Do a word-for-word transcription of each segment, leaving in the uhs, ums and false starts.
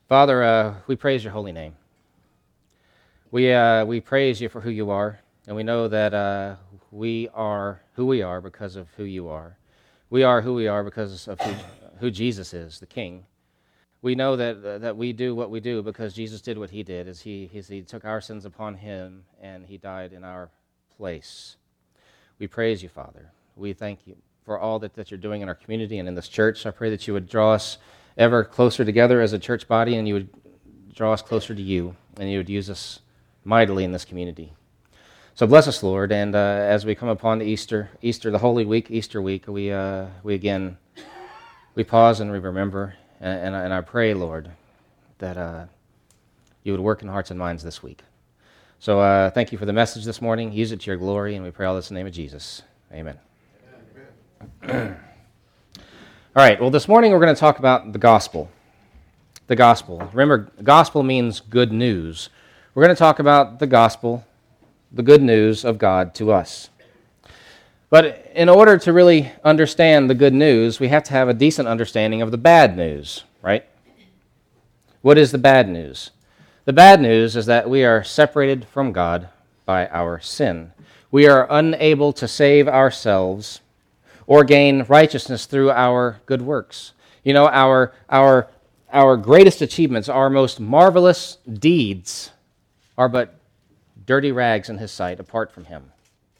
Father, uh, we praise your holy name. We uh, we praise you for who you are, and we know that uh, we are who we are because of who you are. We are who we are because of who, who Jesus is, the King. We know that uh, that we do what we do because Jesus did what he did, as he, he, he took our sins upon him, and he died in our place. We praise you, Father. We thank you for all that, that you're doing in our community and in this church. I pray that you would draw us ever closer together as a church body, and you would draw us closer to you, and you would use us mightily in this community. So bless us, Lord, and uh, as we come upon the Easter, Easter, the Holy Week, Easter week, we uh, we again, we pause and we remember, and, and, and I pray, Lord, that uh, you would work in hearts and minds this week. So uh, thank you for the message this morning. Use it to your glory, and we pray all this in the name of Jesus. Amen. Amen. All right, well, this morning we're going to talk about the gospel. The gospel. Remember, gospel means good news. We're going to talk about the gospel, the good news of God to us. But in order to really understand the good news, we have to have a decent understanding of the bad news, right? What is the bad news? The bad news is that we are separated from God by our sin. We are unable to save ourselves or gain righteousness through our good works. You know, our, our, our greatest achievements, our most marvelous deeds are but dirty rags in his sight apart from him.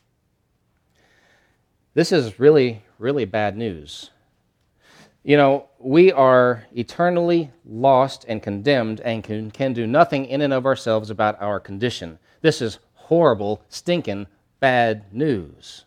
This is really, really bad news. You know, we are eternally lost and condemned and can, can do nothing in and of ourselves about our condition. This is horrible, stinking, bad news.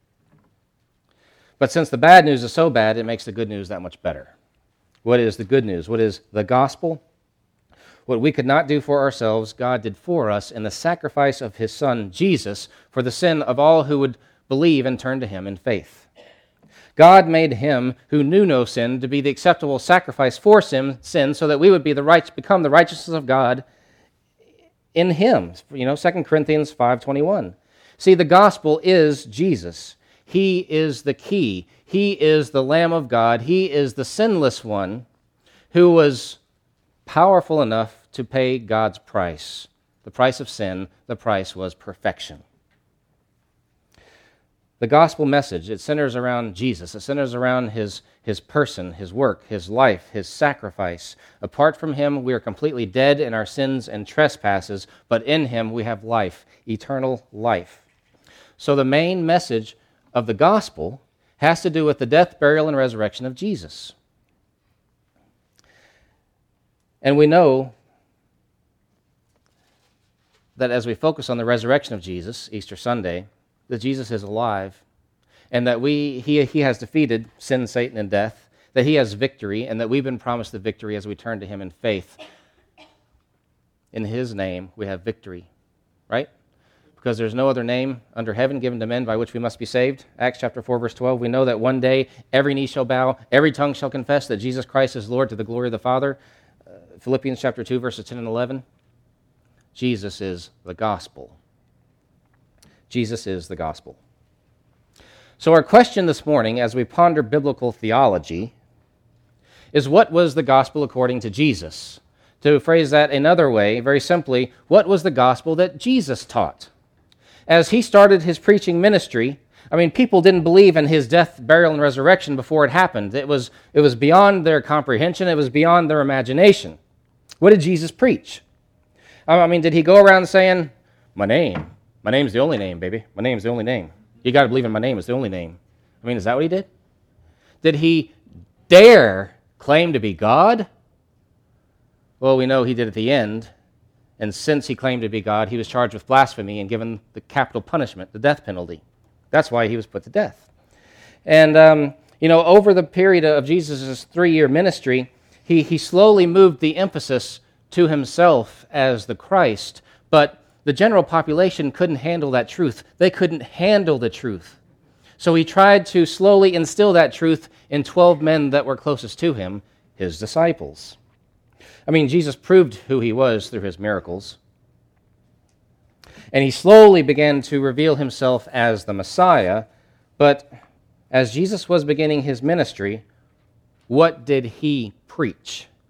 But since the bad news is so bad, it makes the good news that much better. What is the good news? What is the gospel? What we could not do for ourselves, God did for us in the sacrifice of his Son, Jesus, for the sin of all who would believe and turn to him in faith. God made him who knew no sin to be the acceptable sacrifice for sin, sin so that we would be the right, become the righteousness of God in him. You know, Second Corinthians five twenty-one. See, the gospel is Jesus. He is the key. He is the Lamb of God. He is the sinless one who was powerful enough to pay God's price. The price of sin, the price was perfection. The gospel message, it centers around Jesus. It centers around his, his person, his work, his life, his sacrifice. Apart from him, we are completely dead in our sins and trespasses, but in him we have life, eternal life. So the main message of the gospel has to do with the death, burial, and resurrection of Jesus. And we know that as we focus on the resurrection of Jesus, Easter Sunday, that Jesus is alive, and that we he, he has defeated sin, Satan, and death, that he has victory, and that we've been promised the victory as we turn to him in faith. In his name, we have victory, right? Because there's no other name under heaven given to men by which we must be saved. Acts chapter four, verse twelve, we know that one day every knee shall bow, every tongue shall confess that Jesus Christ is Lord to the glory of the Father. Uh, Philippians chapter two, verses ten and eleven. Jesus is the gospel. Jesus is the gospel. So our question this morning, as we ponder biblical theology, is what was the gospel according to Jesus? To phrase that another way, very simply, what was the gospel that Jesus taught? As he started his preaching ministry, I mean, people didn't believe in his death, burial, and resurrection before it happened. It was, it was beyond their comprehension. It was beyond their imagination. What did Jesus preach? I mean, did he go around saying, my name, my name's the only name, baby. My name's the only name. You got to believe in my name is the only name. I mean, is that what he did? Did he dare claim to be God? Well, we know he did at the end. And since he claimed to be God, he was charged with blasphemy and given the capital punishment, the death penalty. That's why he was put to death. And, um, you know, over the period of Jesus' three-year ministry, he, he slowly moved the emphasis to himself as the Christ. But the general population couldn't handle that truth. They couldn't handle the truth. So he tried to slowly instill that truth in twelve men that were closest to him, his disciples. I mean, Jesus proved who he was through his miracles. And he slowly began to reveal himself as the Messiah. But as Jesus was beginning his ministry, what did he preach?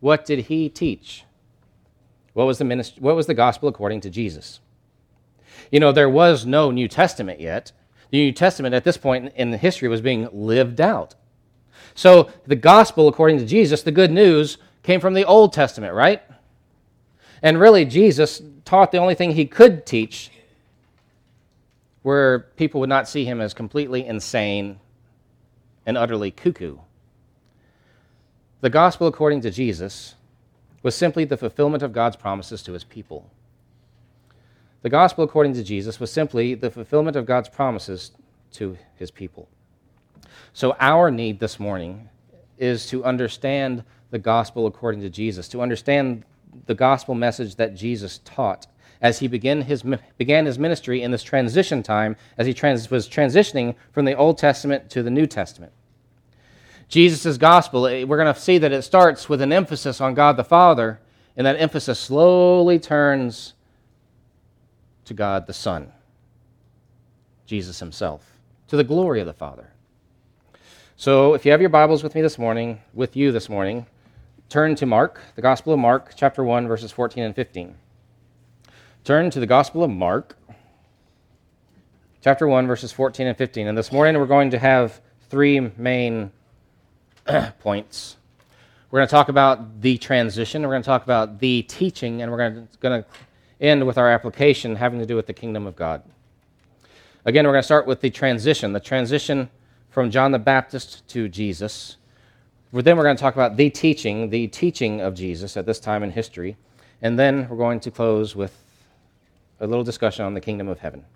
What did he teach? What was the ministry, what was the gospel according to Jesus? You know, there was no New Testament yet. The New Testament at this point in history was being lived out. So the gospel according to Jesus, the good news, came from the Old Testament, right? And really, Jesus taught the only thing he could teach where people would not see him as completely insane and utterly cuckoo. The gospel according to Jesus was simply the fulfillment of God's promises to his people. The gospel according to Jesus was simply the fulfillment of God's promises to his people. So our need this morning is to understand the gospel according to Jesus, to understand the gospel message that Jesus taught as he began his, began his ministry in this transition time, as he trans, was transitioning from the Old Testament to the New Testament. Jesus' gospel, we're going to see that it starts with an emphasis on God the Father, and that emphasis slowly turns to God the Son, Jesus himself, to the glory of the Father. So if you have your Bibles with me this morning, with you this morning, turn to Mark, the Gospel of Mark, chapter one, verses fourteen and fifteen. Turn to the Gospel of Mark, chapter one, verses fourteen and fifteen. And this morning we're going to have three main points. We're going to talk about the transition, we're going to talk about the teaching, and we're going to, going to end with our application having to do with the kingdom of God. Again, we're going to start with the transition, the transition from John the Baptist to Jesus. Then we're going to talk about the teaching, the teaching of Jesus at this time in history. And then we're going to close with a little discussion on the kingdom of heaven.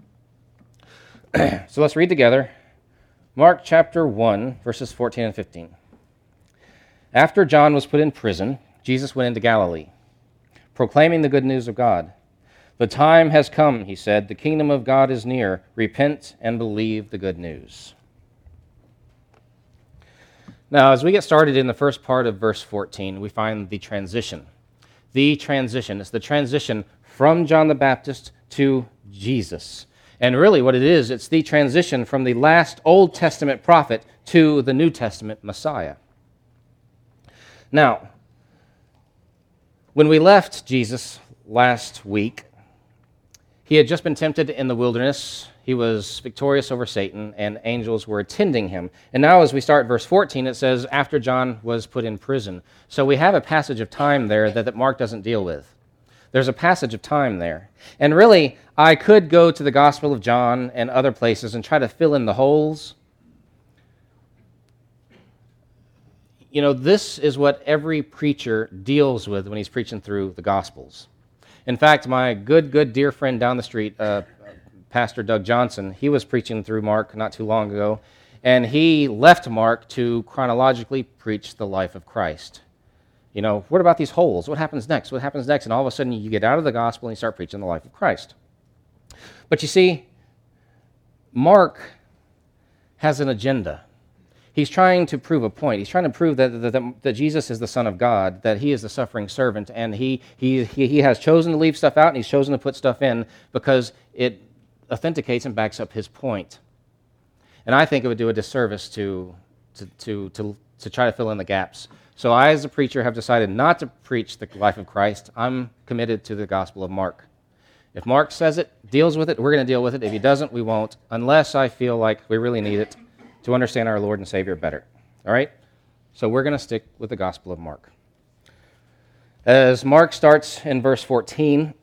So let's read together Mark chapter one, verses fourteen and fifteen. After John was put in prison, Jesus went into Galilee, proclaiming the good news of God. The time has come, he said, the kingdom of God is near. Repent and believe the good news. Now, as we get started in the first part of verse fourteen, we find the transition. The transition. It's the transition from John the Baptist to Jesus. And really what it is, it's the transition from the last Old Testament prophet to the New Testament Messiah. Now, when we left Jesus last week, he had just been tempted in the wilderness. He was victorious over Satan, and angels were attending him. And now as we start verse fourteen, it says, after John was put in prison. So we have a passage of time there that, that Mark doesn't deal with. There's a passage of time there. And really, I could go to the Gospel of John and other places and try to fill in the holes. You know, this is what every preacher deals with when he's preaching through the Gospels. In fact, my good, good dear friend down the street, uh, Pastor Doug Johnson, he was preaching through Mark not too long ago, and he left Mark to chronologically preach the life of Christ. You know, what about these holes? What happens next? What happens next? And all of a sudden you get out of the gospel and you start preaching the life of Christ. But you see, Mark has an agenda. He's trying to prove a point. He's trying to prove that, that, that Jesus is the Son of God, that he is the suffering servant, and he, he, he, he has chosen to leave stuff out and he's chosen to put stuff in because it authenticates and backs up his point. And I think it would do a disservice to, to, to, to, to try to fill in the gaps. So I, as a preacher, have decided not to preach the life of Christ. I'm committed to the Gospel of Mark. If Mark says it, deals with it, we're going to deal with it. If he doesn't, we won't, unless I feel like we really need it to understand our Lord and Savior better. All right? So we're going to stick with the Gospel of Mark. As Mark starts in verse fourteen,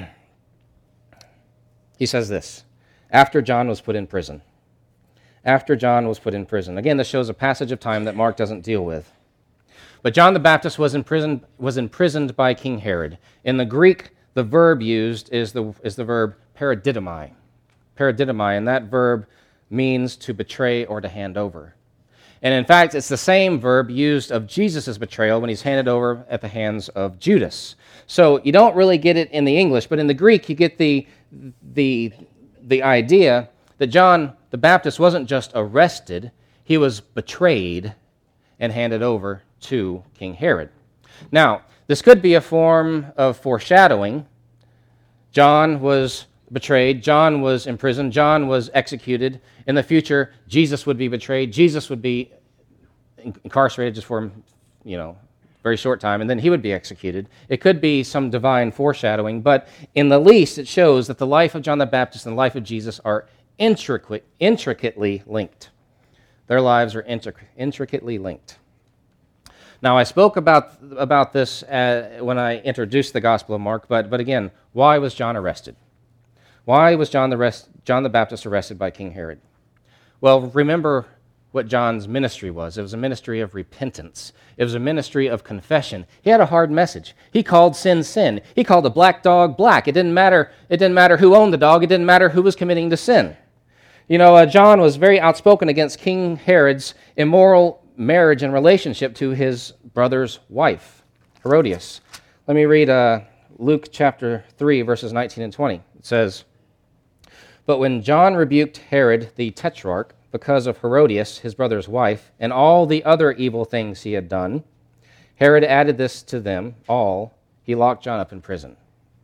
he says this, after John was put in prison. After John was put in prison. Again, this shows a passage of time that Mark doesn't deal with. But John the Baptist was imprisoned, was imprisoned by King Herod. In the Greek, the verb used is the, is the verb paradidomai. Paradidomai, and that verb means to betray or to hand over. And in fact, it's the same verb used of Jesus' betrayal when he's handed over at the hands of Judas. So you don't really get it in the English, but in the Greek, you get the, the, the idea that John the Baptist wasn't just arrested, he was betrayed and handed over to King Herod. Now, this could be a form of foreshadowing. John was betrayed. John was imprisoned. John was executed. In the future, Jesus would be betrayed. Jesus would be incarcerated just for, you know, very short time, and then he would be executed. It could be some divine foreshadowing, but in the least, it shows that the life of John the Baptist and the life of Jesus are intricate, intricately linked. Their lives are intric- intricately linked. Now, I spoke about, about this uh, when I introduced the Gospel of Mark, but, but again, why was John arrested? Why was John the, rest, John the Baptist arrested by King Herod? Well, remember what John's ministry was. It was a ministry of repentance. It was a ministry of confession. He had a hard message. He called sin, sin. He called a black dog black. It didn't matter, it didn't matter who owned the dog. It didn't matter who was committing the sin. You know, uh, John was very outspoken against King Herod's immoral marriage and relationship to his brother's wife, Herodias. Let me read uh, Luke chapter three, verses nineteen and twenty. It says, "But when John rebuked Herod the Tetrarch because of Herodias, his brother's wife, and all the other evil things he had done, Herod added this to them all. He locked John up in prison."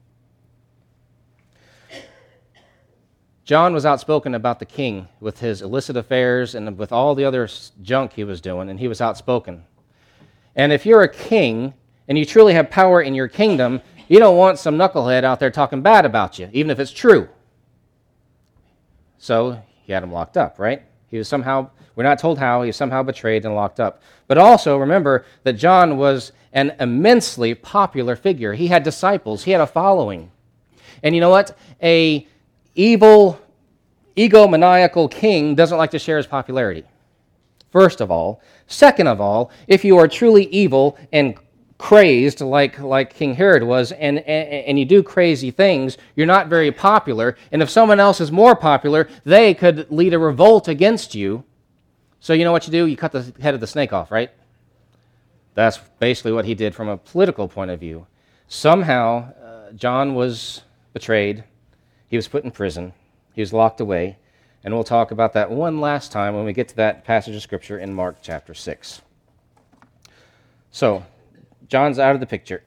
John was outspoken about the king with his illicit affairs and with all the other junk he was doing, and he was outspoken. And if you're a king and you truly have power in your kingdom, you don't want some knucklehead out there talking bad about you, even if it's true. So he had him locked up, right? He was somehow, we're not told how, he was somehow betrayed and locked up. But also remember that John was an immensely popular figure. He had disciples, he had a following. And you know what? A evil, egomaniacal king doesn't like to share his popularity, first of all. Second of all, if you are truly evil and crazed like, like King Herod was, and, and, and you do crazy things, you're not very popular, and if someone else is more popular, they could lead a revolt against you. So you know what you do? You cut the head of the snake off, right? That's basically what he did from a political point of view. Somehow, uh, John was betrayed. He was put in prison. He was locked away. And we'll talk about that one last time when we get to that passage of Scripture in Mark chapter six. So, John's out of the picture.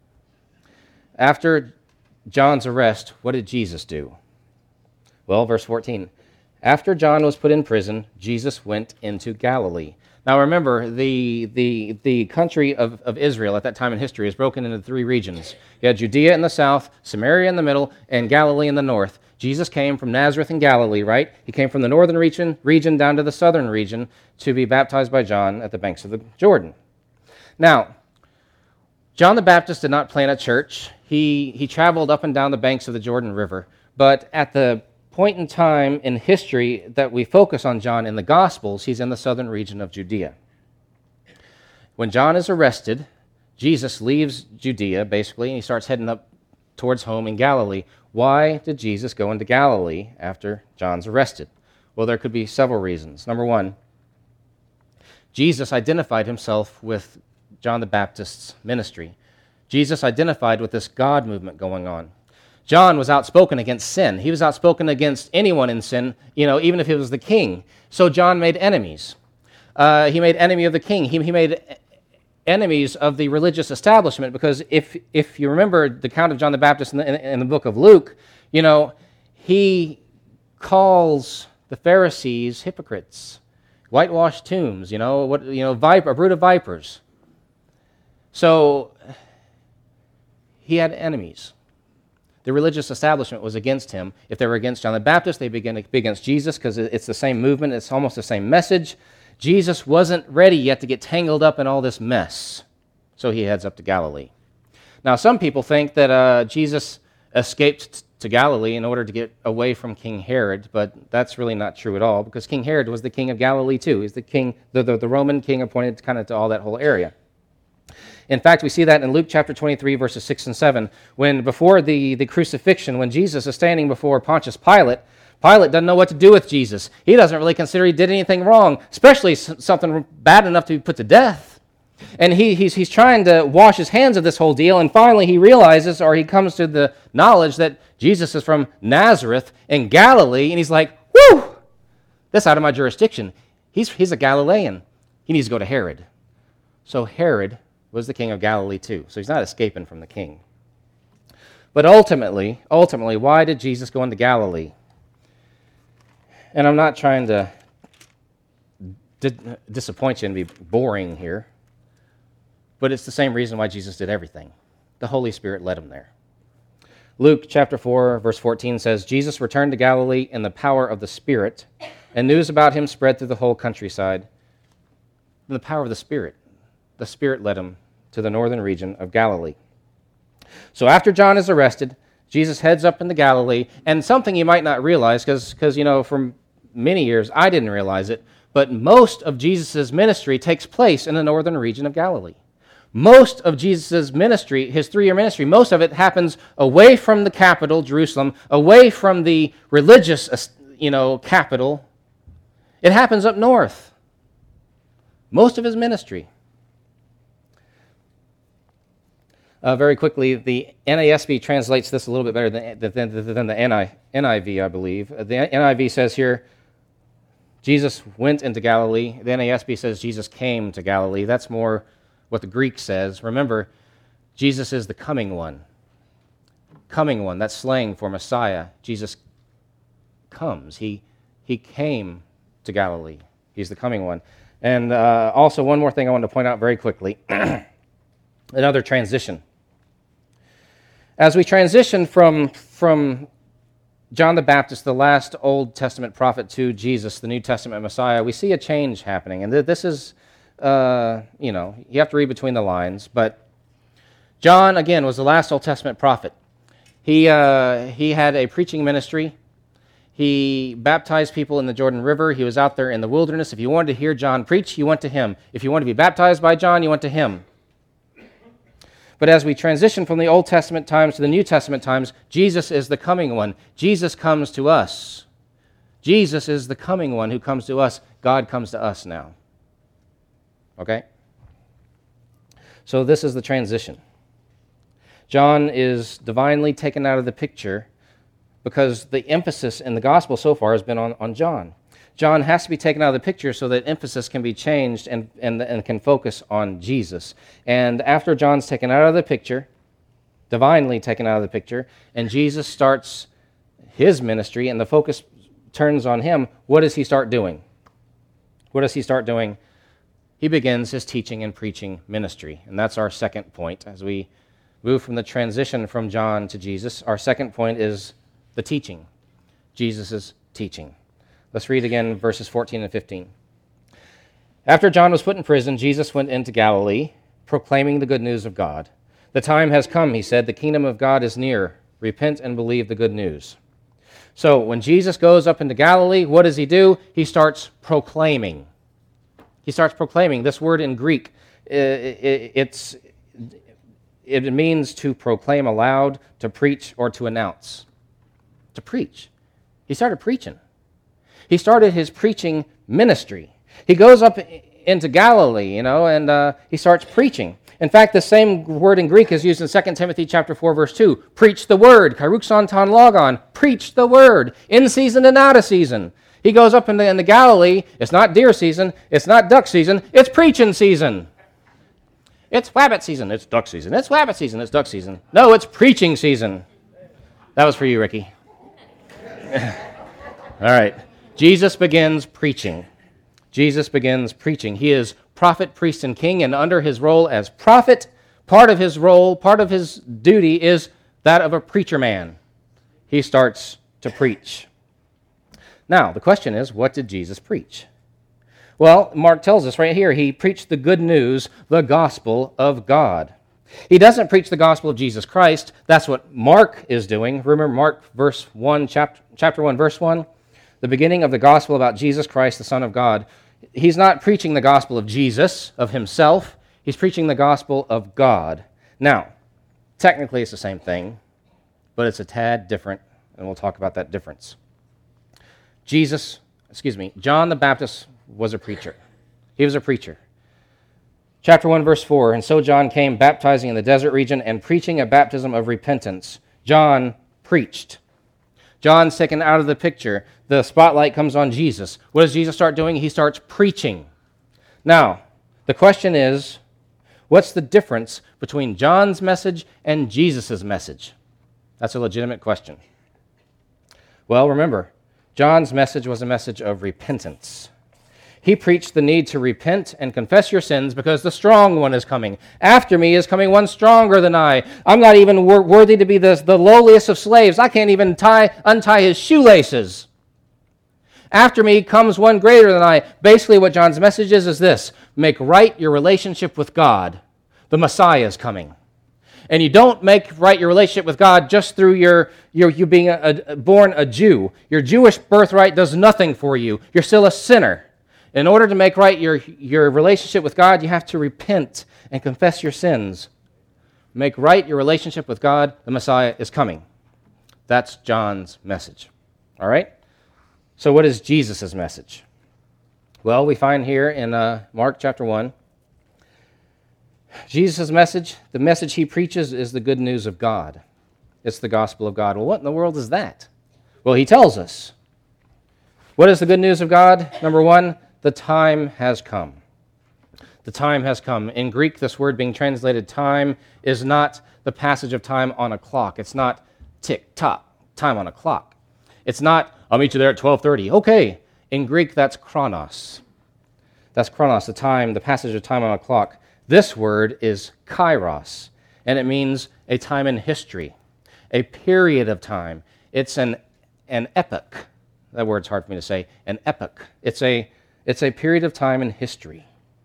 After John's arrest, what did Jesus do? Well, verse fourteen. After John was put in prison, Jesus went into Galilee. Now remember, the, the, the country of, of Israel at that time in history is broken into three regions. You had Judea in the south, Samaria in the middle, and Galilee in the north. Jesus came from Nazareth in Galilee, right? He came from the northern region, region down to the southern region to be baptized by John at the banks of the Jordan. Now, John the Baptist did not plant a church. He, he traveled up and down the banks of the Jordan River. But at the point in time in history that we focus on John in the Gospels, he's in the southern region of Judea. When John is arrested, Jesus leaves Judea, basically, and he starts heading up towards home in Galilee. Why did Jesus go into Galilee after John's arrested? Well, there could be several reasons. Number one, Jesus identified himself with John the Baptist's ministry. Jesus identified with this God movement going on. John was outspoken against sin. He was outspoken against anyone in sin, you know, even if he was the king. So John made enemies. Uh, he made enemy of the king. He, he made enemies of the religious establishment, because if if you remember the account of John the Baptist in the, in, in the book of Luke, you know, he calls the Pharisees hypocrites, whitewashed tombs, you know, what you know, viper, a brood of vipers. So he had enemies. The religious establishment was against him. If they were against John the Baptist, they began to be against Jesus, because it's the same movement, it's almost the same message. Jesus wasn't ready yet to get tangled up in all this mess, so he heads up to Galilee. Now, some people think that uh, Jesus escaped to Galilee in order to get away from King Herod, but that's really not true at all, because King Herod was the king of Galilee too. He's the king, the, the, the Roman king appointed kind of to all that whole area. In fact, we see that in Luke chapter twenty-three, verses six and seven, when before the, the crucifixion, when Jesus is standing before Pontius Pilate, Pilate doesn't know what to do with Jesus. He doesn't really consider he did anything wrong, especially something bad enough to be put to death. And he, he's, he's trying to wash his hands of this whole deal, and finally he realizes, or he comes to the knowledge that Jesus is from Nazareth in Galilee, and he's like, whew, that's out of my jurisdiction. He's, he's a Galilean. He needs to go to Herod. So Herod was the king of Galilee too. So he's not escaping from the king. But ultimately, ultimately, why did Jesus go into Galilee? And I'm not trying to di- disappoint you and be boring here. but it's the same reason why Jesus did everything. The Holy Spirit led him there. Luke chapter four, verse fourteen says, Jesus returned to Galilee in the power of the Spirit, and news about him spread through the whole countryside. In the power of the Spirit. The Spirit led him to the northern region of Galilee. So after John is arrested, Jesus heads up into Galilee, and something you might not realize, because, you know, for many years I didn't realize it, but most of Jesus' ministry takes place in the northern region of Galilee. Most of Jesus' ministry, his three-year ministry, most of it happens away from the capital, Jerusalem, away from the religious, you know, capital. It happens up north. Most of his ministry. Uh, very quickly, the N A S B translates this a little bit better than, than, than the N I V, I believe. The N I V says here, Jesus went into Galilee. The N A S B says Jesus came to Galilee. That's more what the Greek says. Remember, Jesus is the coming one. Coming one, that's slang for Messiah. Jesus comes. He, he came to Galilee. He's the coming one. And uh, also, one more thing I want to point out very quickly. Another transition. As we transition from, from John the Baptist, the last Old Testament prophet, to Jesus, the New Testament Messiah, we see a change happening. And this is, uh, you know, you have to read between the lines. But John, again, was the last Old Testament prophet. He, uh, he had a preaching ministry. He baptized people in the Jordan River. He was out there in the wilderness. If you wanted to hear John preach, you went to him. If you wanted to be baptized by John, you went to him. But as we transition from the Old Testament times to the New Testament times, Jesus is the coming one. Jesus comes to us. Jesus is the coming one who comes to us. God comes to us now. Okay? So this is the transition. John is divinely taken out of the picture because the emphasis in the gospel so far has been on, on John. John has to be taken out of the picture so that emphasis can be changed and, and, and can focus on Jesus. And after John's taken out of the picture, divinely taken out of the picture, and Jesus starts his ministry and the focus turns on him, what does he start doing? What does he start doing? He begins his teaching and preaching ministry. And that's our second point. As we move from the transition from John to Jesus, our second point is the teaching. Jesus' teaching. Let's read again verses fourteen and fifteen. After John was put in prison, Jesus went into Galilee, proclaiming the good news of God. The time has come, he said, the kingdom of God is near. Repent and believe the good news. So when Jesus goes up into Galilee, what does he do? He starts proclaiming. He starts proclaiming. This word in Greek, it's, it means to proclaim aloud, to preach, or to announce. To preach. He started preaching. He started his preaching ministry. He goes up into Galilee, you know, and uh, he starts preaching. In fact, the same word in Greek is used in Second Timothy chapter four, verse two. Preach the word, karuxon ton logon. Preach the word, in season and out of season. He goes up into, into Galilee. It's not deer season. It's not duck season. It's preaching season. It's wabbit season. It's duck season. It's wabbit season. It's duck season. No, it's preaching season. That was for you, Ricky. All right. Jesus begins preaching. Jesus begins preaching. He is prophet, priest, and king, and under his role as prophet, part of his role, part of his duty is that of a preacher man. He starts to preach. Now, the question is, what did Jesus preach? Well, Mark tells us right here, he preached the good news, the gospel of God. He doesn't preach the gospel of Jesus Christ. That's what Mark is doing. Remember Mark verse one, chapter, chapter one, verse one? The beginning of the gospel about Jesus Christ, the Son of God. He's not preaching the gospel of Jesus, of himself. He's preaching the gospel of God. Now, technically it's the same thing, but it's a tad different, and we'll talk about that difference. Jesus, excuse me, John the Baptist was a preacher. He was a preacher. Chapter one, verse four, and so John came baptizing in the desert region and preaching a baptism of repentance. John preached. John's taken out of the picture. The spotlight comes on Jesus. What does Jesus start doing? He starts preaching. Now, the question is, what's the difference between John's message and Jesus' message? That's a legitimate question. Well, remember, John's message was a message of repentance. He preached the need to repent and confess your sins because the strong one is coming. After me is coming one stronger than I. I'm not even wor- worthy to be the, the lowliest of slaves. I can't even tie, untie his shoelaces. After me comes one greater than I. Basically, what John's message is is this: make right your relationship with God. The Messiah is coming. And you don't make right your relationship with God just through your, your you being a, a, born a Jew. Your Jewish birthright does nothing for you. You're still a sinner. In order to make right your, your relationship with God, you have to repent and confess your sins. Make right your relationship with God. The Messiah is coming. That's John's message. All right? So what is Jesus' message? Well, we find here in uh, Mark chapter one, Jesus' message, the message he preaches is the good news of God. It's the gospel of God. Well, what in the world is that? Well, he tells us. What is the good news of God? Number one, the time has come. The time has come. In Greek, this word being translated time is not the passage of time on a clock. It's not tick-tock, time on a clock. It's not, I'll meet you there at twelve thirty. Okay. In Greek, that's chronos. That's chronos, the time, the passage of time on a clock. This word is kairos, and it means a time in history, a period of time. It's an, an epoch. That word's hard for me to say. An epoch. It's a, it's a period of time in history.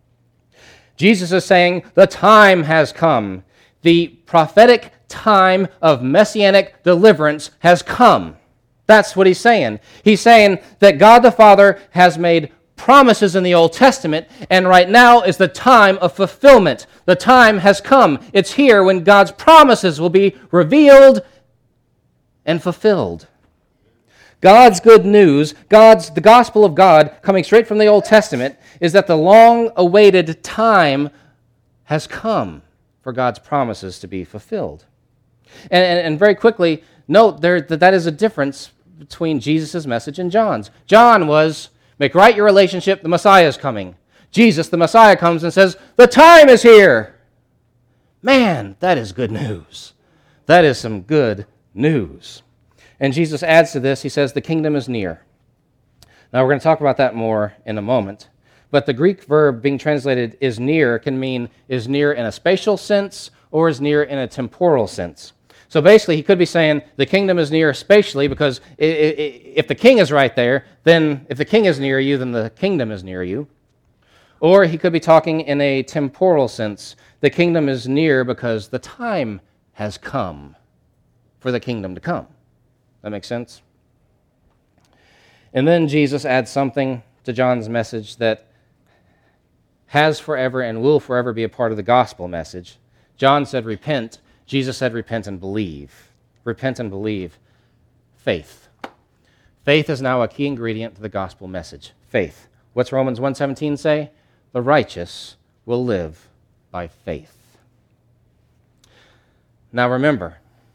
Jesus is saying the time has come. The prophetic time of messianic deliverance has come. That's what he's saying. He's saying that God the Father has made promises in the Old Testament, and right now is the time of fulfillment. The time has come. It's here when God's promises will be revealed and fulfilled. God's good news, God's the gospel of God, coming straight from the Old Testament, is that the long-awaited time has come for God's promises to be fulfilled. And, and, and very quickly, note there that that is a difference between Jesus' message and John's. John was, make right your relationship, the Messiah is coming. Jesus, the Messiah, comes and says, the time is here. Man, that is good news. That is some good news. And Jesus adds to this, he says, the kingdom is near. Now, we're going to talk about that more in a moment. But the Greek verb being translated is near can mean is near in a spatial sense or is near in a temporal sense. So basically, he could be saying the kingdom is near spatially because if the king is right there, then if the king is near you, then the kingdom is near you. Or he could be talking in a temporal sense. The kingdom is near because the time has come for the kingdom to come. That makes sense? And then Jesus adds something to John's message that has forever and will forever be a part of the gospel message. John said, repent. Jesus said, repent and believe. Repent and believe. Faith. Faith is now a key ingredient to the gospel message. Faith. What's Romans one seventeen say? The righteous will live by faith. Now remember,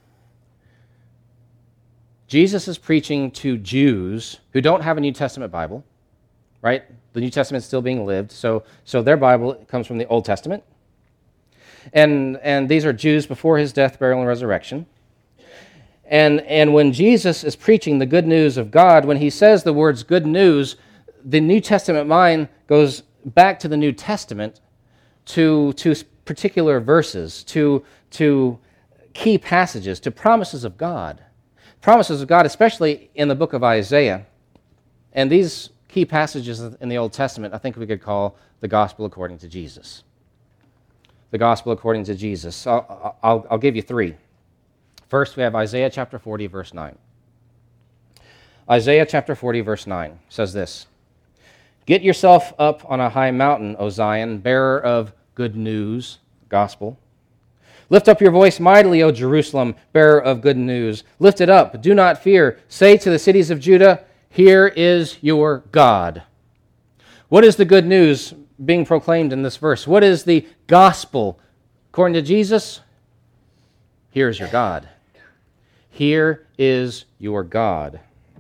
Jesus is preaching to Jews who don't have a New Testament Bible, right? The New Testament is still being lived, so, so their Bible comes from the Old Testament. And, and these are Jews before his death, burial, and resurrection. And, and when Jesus is preaching the good news of God, when he says the words good news, the New Testament mind goes back to the New Testament to, to particular verses, to, to key passages, to promises of God. Promises of God, especially in the book of Isaiah. And these key passages in the Old Testament, I think we could call the gospel according to Jesus. The gospel according to Jesus. I'll, I'll, I'll give you three. First, we have Isaiah chapter forty, verse nine. Isaiah chapter forty, verse nine says this, get yourself up on a high mountain, O Zion, bearer of good news, gospel. Lift up your voice mightily, O Jerusalem, bearer of good news. Lift it up, do not fear. Say to the cities of Judah, here is your God. What is the good news being proclaimed in this verse? What is the gospel? According to Jesus, here is your God. Here is your God.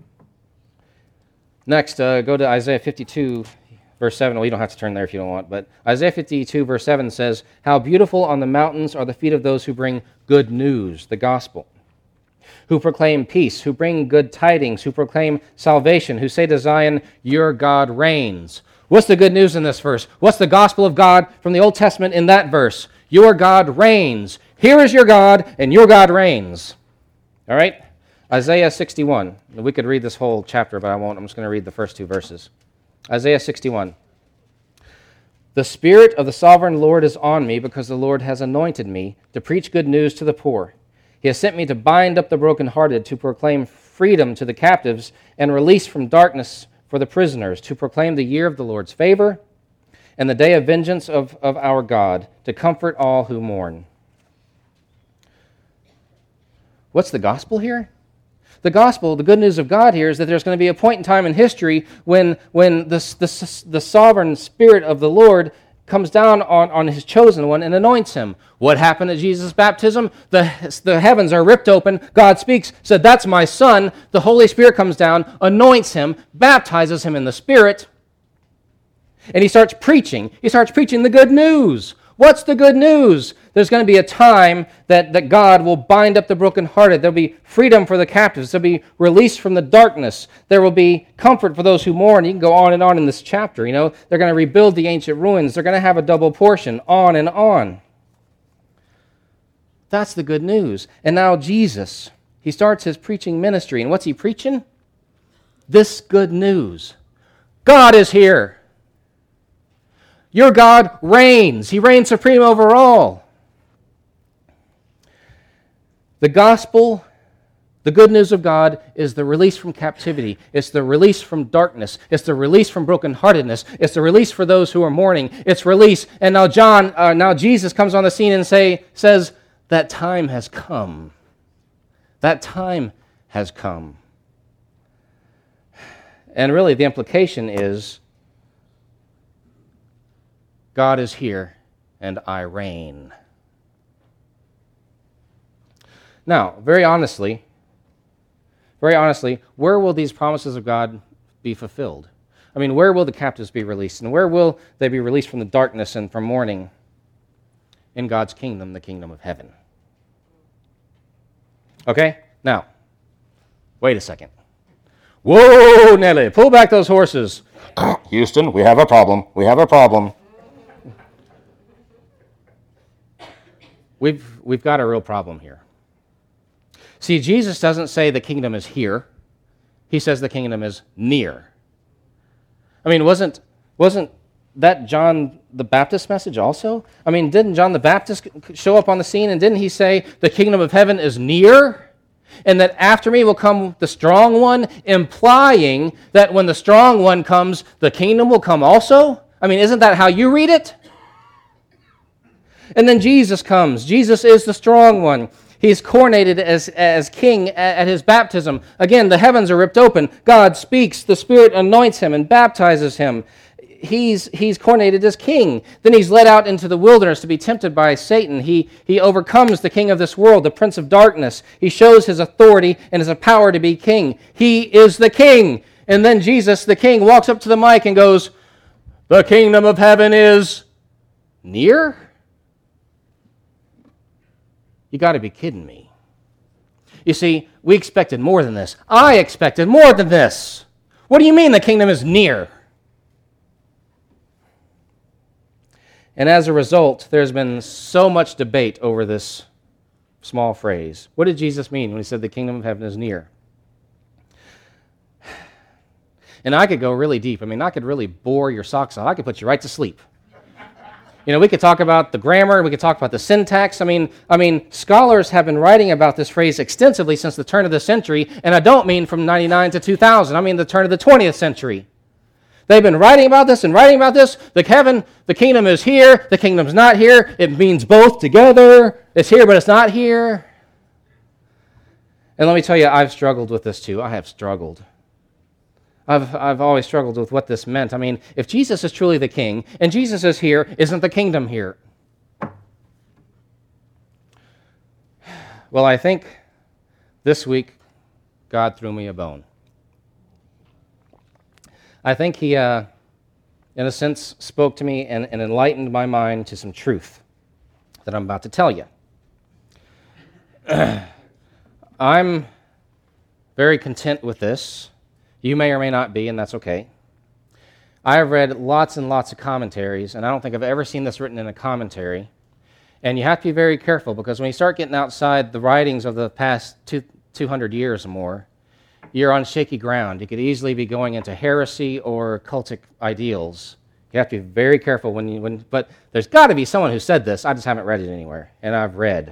Next, uh, go to Isaiah fifty-two, verse seven. Well, you don't have to turn there if you don't want, but Isaiah fifty-two, verse seven says, how beautiful on the mountains are the feet of those who bring good news, the gospel, who proclaim peace, who bring good tidings, who proclaim salvation, who say to Zion, your God reigns. What's the good news in this verse? What's the gospel of God from the Old Testament in that verse? Your God reigns. Here is your God, and your God reigns. All right? Isaiah sixty-one. We could read this whole chapter, but I won't. I'm just going to read the first two verses. Isaiah sixty-one. The Spirit of the sovereign Lord is on me, because the Lord has anointed me to preach good news to the poor. He has sent me to bind up the brokenhearted, to proclaim freedom to the captives, and release from darkness for the prisoners, to proclaim the year of the Lord's favor and the day of vengeance of, of our God, to comfort all who mourn. What's the gospel here? The gospel, the good news of God here, is that there's going to be a point in time in history when, when the, the, the sovereign Spirit of the Lord comes down on, on his chosen one and anoints him. What happened at Jesus' baptism? The, the heavens are ripped open. God speaks, said, that's my son. The Holy Spirit comes down, anoints him, baptizes him in the Spirit, and he starts preaching. He starts preaching the good news. What's the good news? There's going to be a time that, that God will bind up the brokenhearted. There'll be freedom for the captives. There'll be release from the darkness. There will be comfort for those who mourn. You can go on and on in this chapter. You know, they're going to rebuild the ancient ruins. They're going to have a double portion, on and on. That's the good news. And now Jesus, he starts his preaching ministry. And what's he preaching? This good news. God is here. Your God reigns. He reigns supreme over all. The gospel, the good news of God, is the release from captivity. It's the release from darkness. It's the release from brokenheartedness. It's the release for those who are mourning. It's release. And now John, uh, now Jesus comes on the scene and say, says, that time has come. That time has come. And really the implication is, God is here and I reign. Now, very honestly, very honestly, where will these promises of God be fulfilled? I mean, where will the captives be released? And where will they be released from the darkness and from mourning? In God's kingdom, the kingdom of heaven. Okay? Now, wait a second. Whoa, Nelly, pull back those horses. Houston, we have a problem. We have a problem. We've, we've got a real problem here. See, Jesus doesn't say the kingdom is here. He says the kingdom is near. I mean, wasn't, wasn't that John the Baptist message also? I mean, didn't John the Baptist show up on the scene and didn't he say the kingdom of heaven is near? And that after me will come the strong one, implying that when the strong one comes, the kingdom will come also? I mean, isn't that how you read it? And then Jesus comes. Jesus is the strong one. He's coronated as, as king at, at his baptism. Again, the heavens are ripped open. God speaks. The Spirit anoints him and baptizes him. He's, he's coronated as king. Then he's led out into the wilderness to be tempted by Satan. He, he overcomes the king of this world, the prince of darkness. He shows his authority and his power to be king. He is the king. And then Jesus, the king, walks up to the mic and goes, the kingdom of heaven is near? You got to be kidding me. You see, we expected more than this. I expected more than this. What do you mean the kingdom is near? And as a result, there's been so much debate over this small phrase. What did Jesus mean when he said the kingdom of heaven is near? And I could go really deep. I mean, I could really bore your socks off. I could put you right to sleep. You know, we could talk about the grammar, we could talk about the syntax. I mean, I mean, scholars have been writing about this phrase extensively since the turn of the century, and I don't mean from ninety-nine to two thousand. I mean the turn of the twentieth century. They've been writing about this and writing about this. The heaven, the kingdom is here, the kingdom's not here. It means both together. It's here, but it's not here. And let me tell you, I've struggled with this too. I have struggled. I've, I've always struggled with what this meant. I mean, if Jesus is truly the king, and Jesus is here, isn't the kingdom here? Well, I think this week God threw me a bone. I think he, uh, in a sense, spoke to me and, and enlightened my mind to some truth that I'm about to tell you. I'm very content with this. You may or may not be, and that's okay. I have read lots and lots of commentaries, and I don't think I've ever seen this written in a commentary. And you have to be very careful, because when you start getting outside the writings of the past two, 200 years or more, you're on shaky ground. You could easily be going into heresy or cultic ideals. You have to be very careful when you, when, but there's got to be someone who said this. I just haven't read it anywhere, and I've read.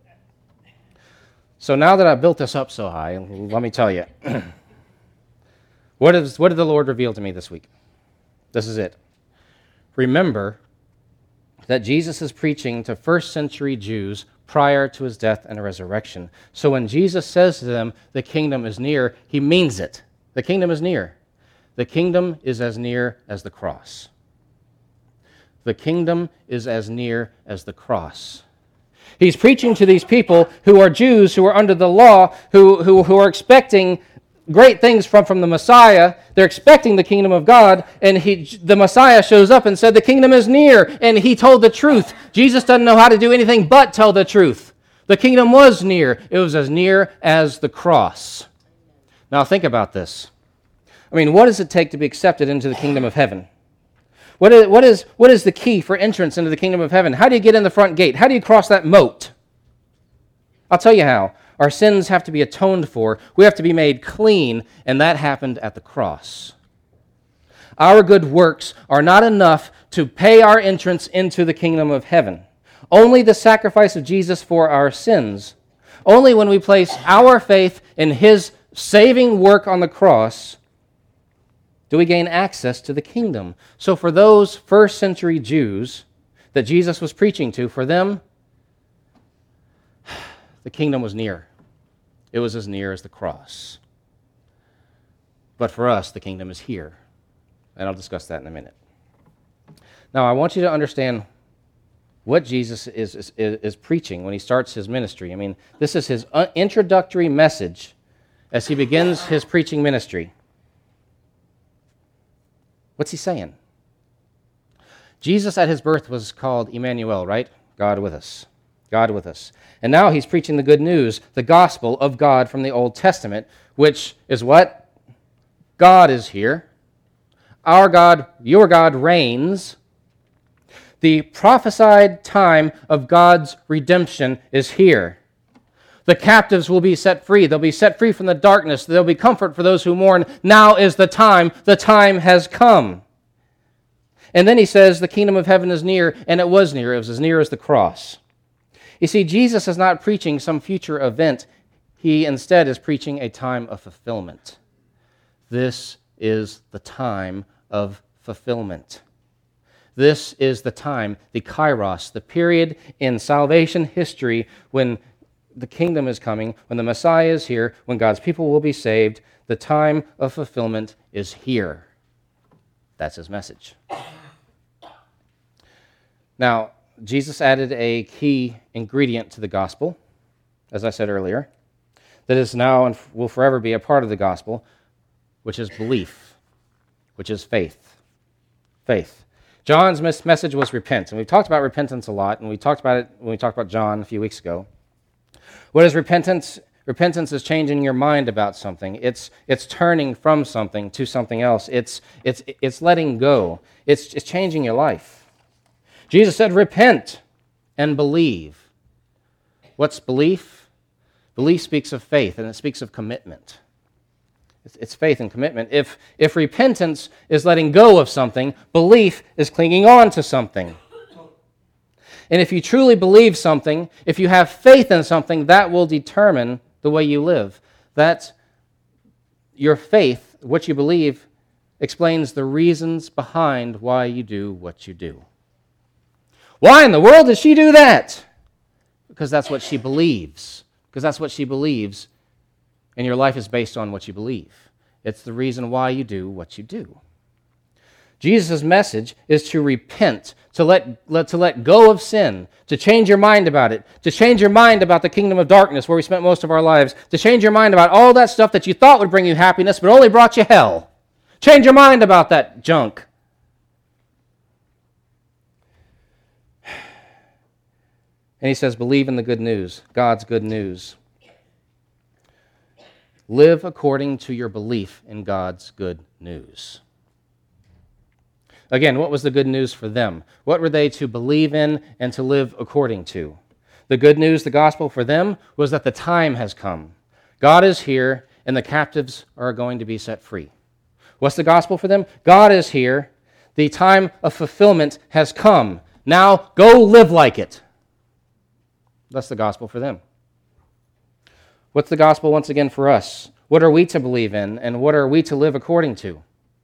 So now that I've built this up so high, let me tell you, what, is, what did the Lord reveal to me this week? This is it. Remember that Jesus is preaching to first century Jews prior to his death and resurrection. So when Jesus says to them, the kingdom is near, he means it. The kingdom is near. The kingdom is as near as the cross. The kingdom is as near as the cross. He's preaching to these people who are Jews, who are under the law, who, who, who are expecting great things from, from the Messiah. They're expecting the kingdom of God, and he, the Messiah shows up and said, the kingdom is near, and he told the truth. Jesus doesn't know how to do anything but tell the truth. The kingdom was near. It was as near as the cross. Now think about this. I mean, what does it take to be accepted into the kingdom of heaven? What is, what is, what is the key for entrance into the kingdom of heaven? How do you get in the front gate? How do you cross that moat? I'll tell you how. Our sins have to be atoned for. We have to be made clean, and that happened at the cross. Our good works are not enough to pay our entrance into the kingdom of heaven. Only the sacrifice of Jesus for our sins, only when we place our faith in his saving work on the cross, do we gain access to the kingdom. So for those first century Jews that Jesus was preaching to, for them, the kingdom was near. It was as near as the cross. But for us, the kingdom is here. And I'll discuss that in a minute. Now, I want you to understand what Jesus is, is, is preaching when he starts his ministry. I mean, this is his introductory message as he begins his preaching ministry. What's he saying? Jesus at his birth was called Emmanuel, right? God with us. God with us. And now he's preaching the good news, the gospel of God from the Old Testament, which is what? God is here. Our God, your God, reigns. The prophesied time of God's redemption is here. The captives will be set free. They'll be set free from the darkness. There'll be comfort for those who mourn. Now is the time. The time has come. And then he says, the kingdom of heaven is near, and it was near. It was as near as the cross. You see, Jesus is not preaching some future event. He instead is preaching a time of fulfillment. This is the time of fulfillment. This is the time, the kairos, the period in salvation history when the kingdom is coming, when the Messiah is here, when God's people will be saved. The time of fulfillment is here. That's his message. Now, Jesus added a key ingredient to the gospel, as I said earlier, that is now and will forever be a part of the gospel, which is belief, which is faith. Faith. John's message was repent, and we've talked about repentance a lot, and we talked about it when we talked about John a few weeks ago. What is repentance? Repentance is changing your mind about something. It's it's turning from something to something else. It's it's it's letting go. It's it's changing your life. Jesus said, repent and believe. What's belief? Belief speaks of faith, and it speaks of commitment. It's, it's faith and commitment. If, if repentance is letting go of something, belief is clinging on to something. And if you truly believe something, if you have faith in something, that will determine the way you live. That your faith, what you believe, explains the reasons behind why you do what you do. Why in the world does she do that? Because that's what she believes. Because that's what she believes, and your life is based on what you believe. It's the reason why you do what you do. Jesus' message is to repent, to let, let, to let go of sin, to change your mind about it, to change your mind about the kingdom of darkness where we spent most of our lives, to change your mind about all that stuff that you thought would bring you happiness but only brought you hell. Change your mind about that junk. And he says, believe in the good news, God's good news. Live according to your belief in God's good news. Again, what was the good news for them? What were they to believe in and to live according to? The good news, the gospel for them, was that the time has come. God is here, and the captives are going to be set free. What's the gospel for them? God is here. The time of fulfillment has come. Now go live like it. That's the gospel for them. What's the gospel once again for us? What are we to believe in, and what are we to live according to?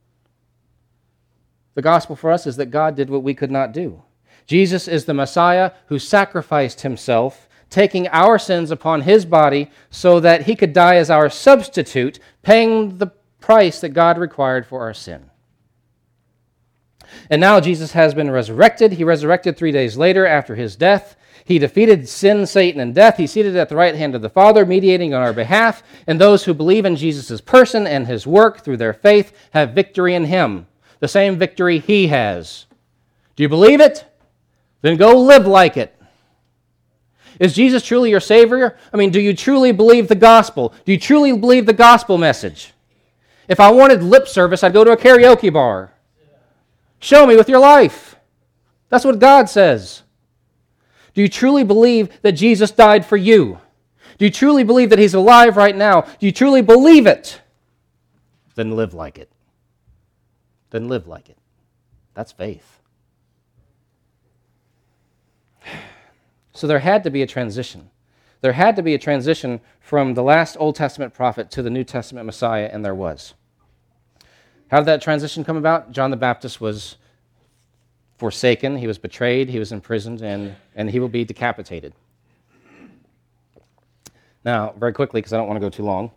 The gospel for us is that God did what we could not do. Jesus is the Messiah who sacrificed himself, taking our sins upon his body so that he could die as our substitute, paying the price that God required for our sin. And now Jesus has been resurrected. He resurrected three days later after his death. He defeated sin, Satan, and death. He's seated at the right hand of the Father, mediating on our behalf. And those who believe in Jesus' person and his work through their faith have victory in him, the same victory he has. Do you believe it? Then go live like it. Is Jesus truly your Savior? I mean, do you truly believe the gospel? Do you truly believe the gospel message? If I wanted lip service, I'd go to a karaoke bar. Show me with your life. That's what God says. Do you truly believe that Jesus died for you? Do you truly believe that he's alive right now? Do you truly believe it? Then live like it. Then live like it. That's faith. So there had to be a transition. There had to be a transition from the last Old Testament prophet to the New Testament Messiah, and there was. How did that transition come about? John the Baptist was forsaken, he was betrayed, he was imprisoned, and, and he will be decapitated. Now, very quickly, because I don't want to go too long.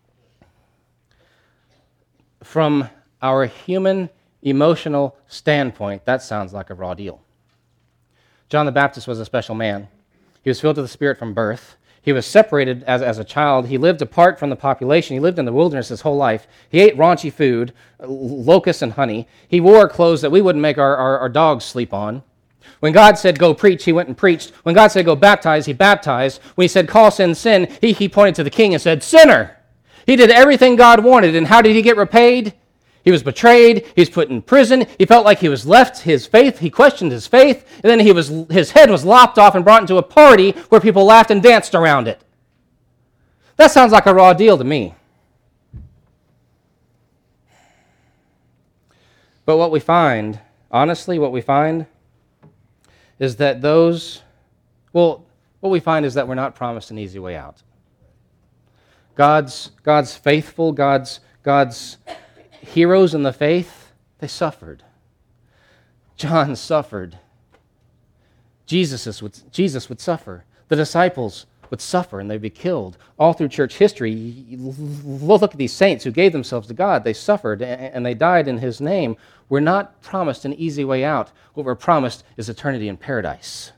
From our human emotional standpoint, that sounds like a raw deal. John the Baptist was a special man. He was filled with the Spirit from birth. He was separated as, as a child. He lived apart from the population. He lived in the wilderness his whole life. He ate raunchy food, locusts and honey. He wore clothes that we wouldn't make our, our, our dogs sleep on. When God said, go preach, he went and preached. When God said, go baptize, he baptized. When he said, call sin, sin, he, he pointed to the king and said, sinner. He did everything God wanted. And how did he get repaid? He was betrayed, he was put in prison, he felt like he was left his faith, he questioned his faith, and then he was his head was lopped off and brought into a party where people laughed and danced around it. That sounds like a raw deal to me. But what we find, honestly, what we find is that those, well, what we find is that we're not promised an easy way out. God's, God's faithful, God's, God's heroes in the faith, they suffered. John suffered. Jesus would, Jesus would suffer. The disciples would suffer and they'd be killed. All through church history, look at these saints who gave themselves to God. They suffered and they died in his name. We're not promised an easy way out. What we're promised is eternity in paradise.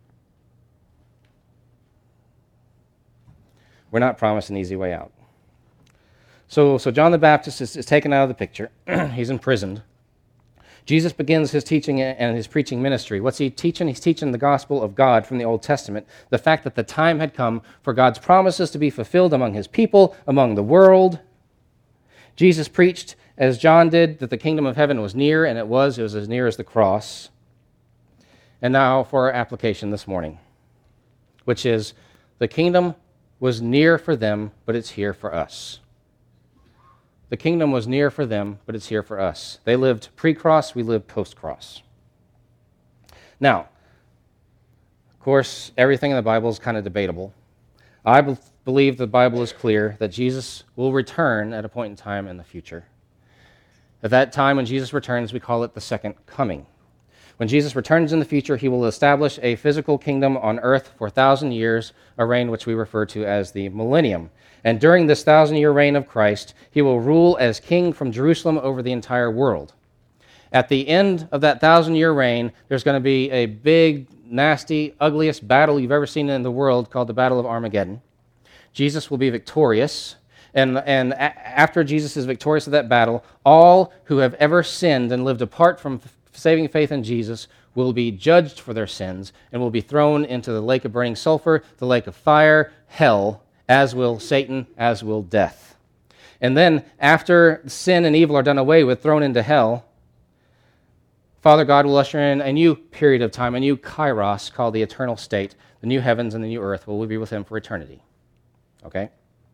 We're not promised an easy way out. So, so John the Baptist is, is taken out of the picture. He's imprisoned. Jesus begins his teaching and his preaching ministry. What's he teaching? He's teaching the gospel of God from the Old Testament, the fact that the time had come for God's promises to be fulfilled among his people, among the world. Jesus preached, as John did, that the kingdom of heaven was near, and it was. It was as near as the cross. And now for our application this morning, which is the kingdom was near for them, but it's here for us. The kingdom was near for them, but it's here for us. They lived pre-cross, we live post-cross. Now, of course, everything in the Bible is kind of debatable. I be- believe the Bible is clear that Jesus will return at a point in time in the future. At that time when Jesus returns, we call it the second coming. When Jesus returns in the future, he will establish a physical kingdom on earth for a thousand years, a reign which we refer to as the millennium. And during this thousand-year reign of Christ, he will rule as king from Jerusalem over the entire world. At the end of that thousand-year reign, there's going to be a big, nasty, ugliest battle you've ever seen in the world called the Battle of Armageddon. Jesus will be victorious. And, and a- after Jesus is victorious at that battle, all who have ever sinned and lived apart from f- saving faith in Jesus will be judged for their sins and will be thrown into the lake of burning sulfur, the lake of fire, hell, as will Satan, as will death. And then, after sin and evil are done away with, thrown into hell, Father God will usher in a new period of time, a new kairos called the eternal state, the new heavens and the new earth, where we'll be with him for eternity. Okay?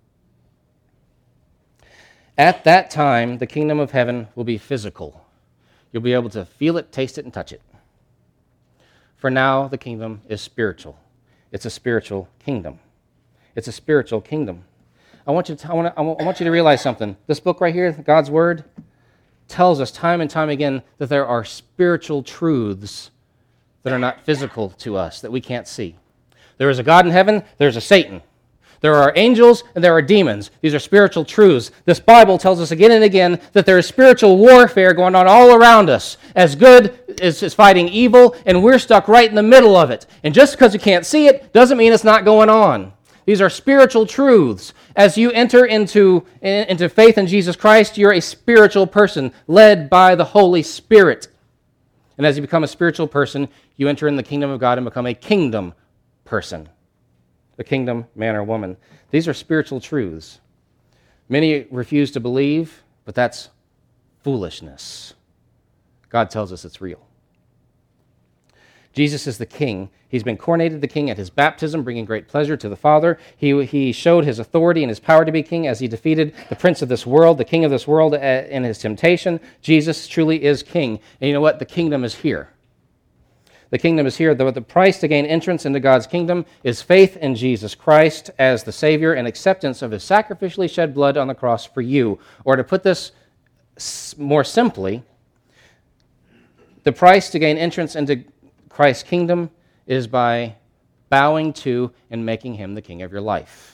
At that time, the kingdom of heaven will be physical. You'll be able to feel it, taste it, and touch it. For now, the kingdom is spiritual. It's a spiritual kingdom. It's a spiritual kingdom. I want you to, I want, to, I want you to realize something. This book right here, God's Word, tells us time and time again that there are spiritual truths that are not physical to us, that we can't see. There is a God in heaven, there's a Satan. There are angels and there are demons. These are spiritual truths. This Bible tells us again and again that there is spiritual warfare going on all around us. As good is, is fighting evil, and we're stuck right in the middle of it. And just because you can't see it doesn't mean it's not going on. These are spiritual truths. As you enter into, into faith in Jesus Christ, you're a spiritual person led by the Holy Spirit. And as you become a spiritual person, you enter in the kingdom of God and become a kingdom person. A kingdom man or woman. These are spiritual truths. Many refuse to believe, but that's foolishness. God tells us it's real. Jesus is the king. He's been coronated the king at his baptism, bringing great pleasure to the Father. He, he showed his authority and his power to be king as he defeated the prince of this world, the king of this world in his temptation. Jesus truly is king. And you know what? The kingdom is here. The kingdom is here. The, the price to gain entrance into God's kingdom is faith in Jesus Christ as the Savior and acceptance of his sacrificially shed blood on the cross for you. Or to put this more simply, the price to gain entrance into Christ's kingdom is by bowing to and making him the king of your life.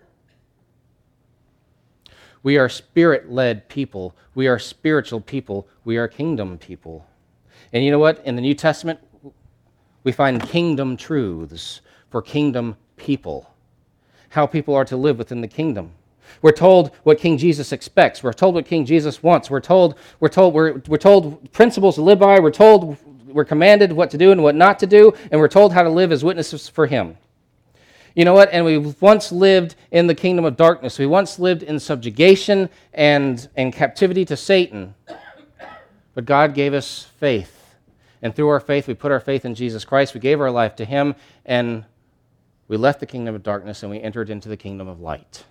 We are spirit-led people. We are spiritual people. We are kingdom people. And you know what? In the New Testament, we find kingdom truths for kingdom people, how people are to live within the kingdom. We're told what King Jesus expects. We're told what King Jesus wants. We're told we're told we're, we're told principles to live by. We're told we're commanded what to do and what not to do, and we're told how to live as witnesses for him. You know what? And we once lived in the kingdom of darkness. We once lived in subjugation and, and captivity to Satan. But God gave us faith. And through our faith, we put our faith in Jesus Christ. We gave our life to him, and we left the kingdom of darkness, and we entered into the kingdom of light.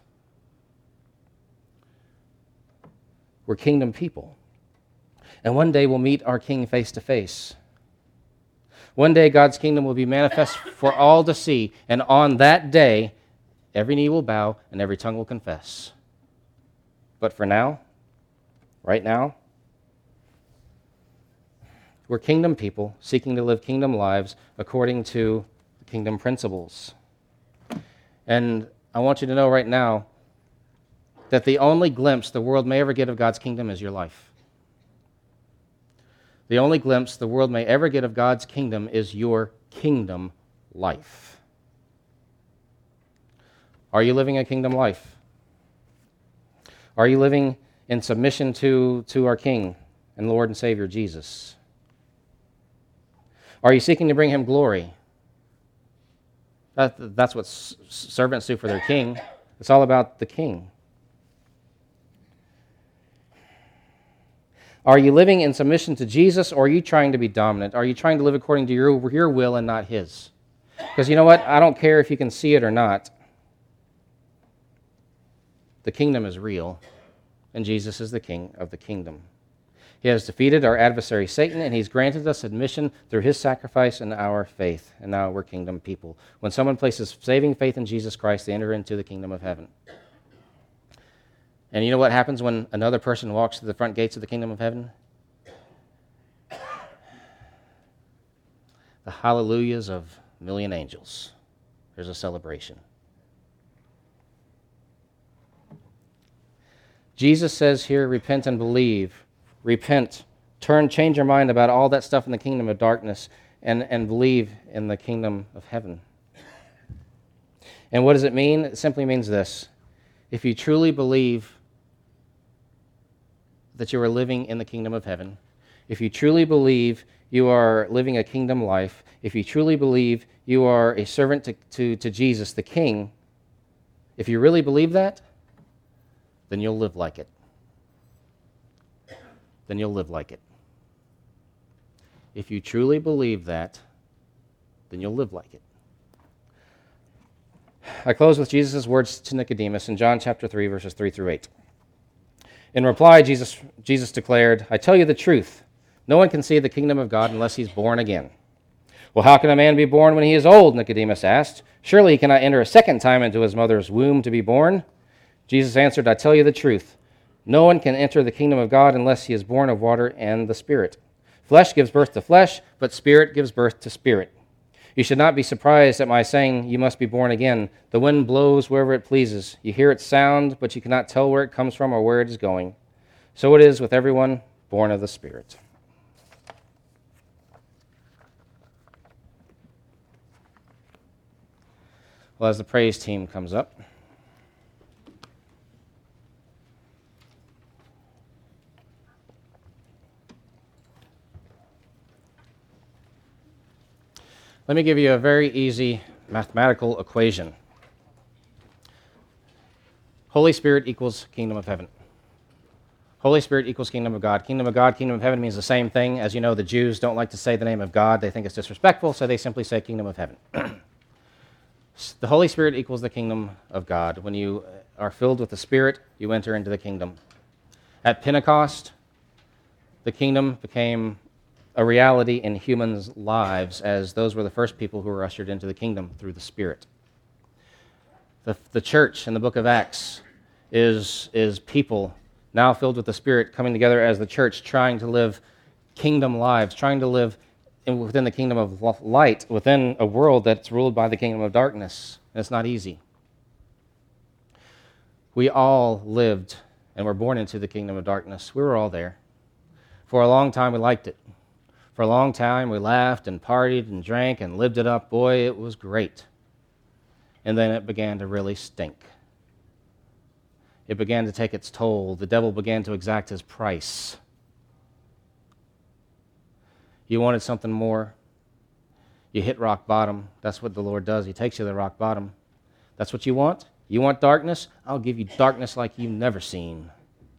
We're kingdom people. And one day we'll meet our king face to face. One day God's kingdom will be manifest for all to see, and on that day, every knee will bow and every tongue will confess. But for now, right now, we're kingdom people seeking to live kingdom lives according to kingdom principles. And I want you to know right now that the only glimpse the world may ever get of God's kingdom is your life. The only glimpse the world may ever get of God's kingdom is your kingdom life. Are you living a kingdom life? Are you living in submission to, to our King and Lord and Savior, Jesus? Are you seeking to bring him glory? That, that's what s- servants do for their king. It's all about the king. Are you living in submission to Jesus, or are you trying to be dominant? Are you trying to live according to your, your will and not his? Because you know what? I don't care if you can see it or not. The kingdom is real, and Jesus is the king of the kingdom. He has defeated our adversary Satan, and he's granted us admission through his sacrifice and our faith. And now we're kingdom people. When someone places saving faith in Jesus Christ, they enter into the kingdom of heaven. And you know what happens when another person walks through the front gates of the kingdom of heaven? The hallelujahs of a million angels. There's a celebration. Jesus says here, repent and believe. Repent. Turn, change your mind about all that stuff in the kingdom of darkness and, and believe in the kingdom of heaven. And what does it mean? It simply means this. If you truly believe that you are living in the kingdom of heaven, if you truly believe you are living a kingdom life, if you truly believe you are a servant to, to, to Jesus, the King, if you really believe that, then you'll live like it. Then you'll live like it. If you truly believe that, then you'll live like it. I close with Jesus' words to Nicodemus in John chapter three, verses three through eight. In reply, Jesus, Jesus declared, I tell you the truth. No one can see the kingdom of God unless he's born again. Well, how can a man be born when he is old? Nicodemus asked. Surely he cannot enter a second time into his mother's womb to be born. Jesus answered, I tell you the truth. No one can enter the kingdom of God unless he is born of water and the Spirit. Flesh gives birth to flesh, but Spirit gives birth to spirit. You should not be surprised at my saying you must be born again. The wind blows wherever it pleases. You hear its sound, but you cannot tell where it comes from or where it is going. So it is with everyone born of the Spirit. Well, as the praise team comes up, let me give you a very easy mathematical equation. Holy Spirit equals kingdom of heaven. Holy Spirit equals kingdom of God. Kingdom of God, kingdom of heaven means the same thing. As you know, the Jews don't like to say the name of God. They think it's disrespectful, so they simply say kingdom of heaven. The Holy Spirit equals the kingdom of God. When you are filled with the Spirit, you enter into the kingdom. At Pentecost, the kingdom became a reality in humans' lives, as those were the first people who were ushered into the kingdom through the Spirit. The, the church in the book of Acts is, is people now filled with the Spirit coming together as the church, trying to live kingdom lives, trying to live in, within the kingdom of light, within a world that's ruled by the kingdom of darkness. And it's not easy. We all lived and were born into the kingdom of darkness. We were all there. For a long time, we liked it. For a long time, we laughed and partied and drank and lived it up. Boy, it was great. And then it began to really stink. It began to take its toll. The devil began to exact his price. You wanted something more. You hit rock bottom. That's what the Lord does. He takes you to the rock bottom. That's what you want? You want darkness? I'll give you darkness like you've never seen.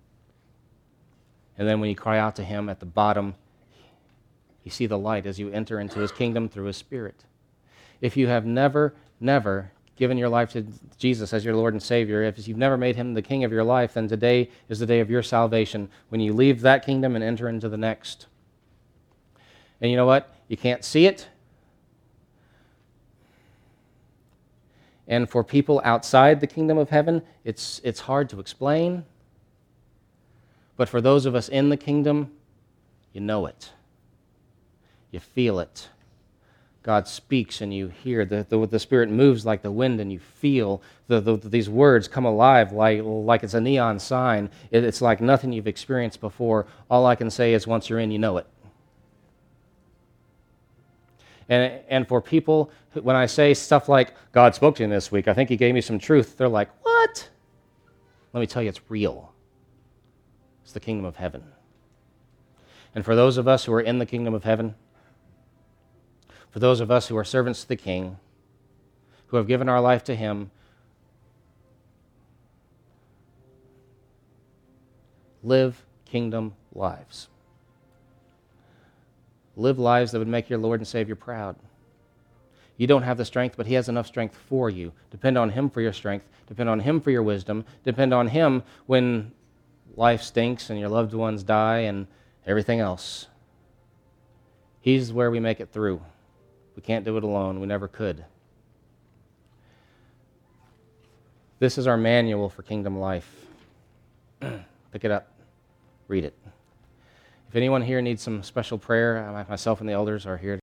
And then when you cry out to him at the bottom, you see the light as you enter into his kingdom through his Spirit. If you have never, never given your life to Jesus as your Lord and Savior, if you've never made him the king of your life, then today is the day of your salvation, when you leave that kingdom and enter into the next. And you know what? You can't see it. And for people outside the kingdom of heaven, it's, it's hard to explain. But for those of us in the kingdom, you know it. You feel it. God speaks and you hear. The, the, the Spirit moves like the wind and you feel the, the, these words come alive like, like it's a neon sign. It, it's like nothing you've experienced before. All I can say is once you're in, you know it. And, and for people, when I say stuff like, God spoke to me this week, I think he gave me some truth, they're like, what? Let me tell you, it's real. It's the kingdom of heaven. And for those of us who are in the kingdom of heaven, for those of us who are servants to the King, who have given our life to him, live kingdom lives. Live lives that would make your Lord and Savior proud. You don't have the strength, but he has enough strength for you. Depend on him for your strength. Depend on him for your wisdom. Depend on him when life stinks and your loved ones die and everything else. He's where we make it through. We can't do it alone. We never could. This is our manual for kingdom life. Pick it up. Read it. If anyone here needs some special prayer, myself and the elders are here.